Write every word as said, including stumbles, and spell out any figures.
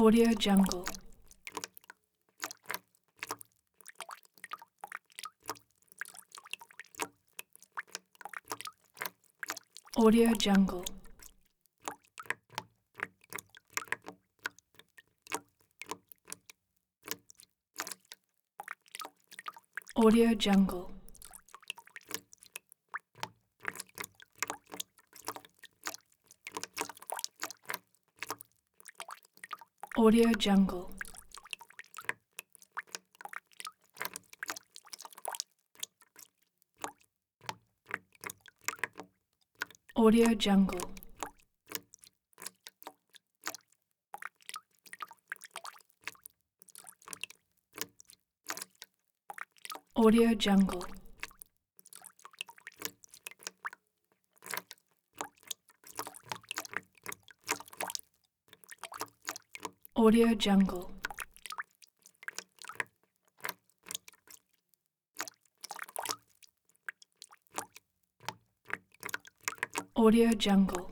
Audio Jungle. Audio Jungle. Audio Jungle. Audio Jungle. Audio Jungle. Audio Jungle. Audio Jungle. Audio Jungle.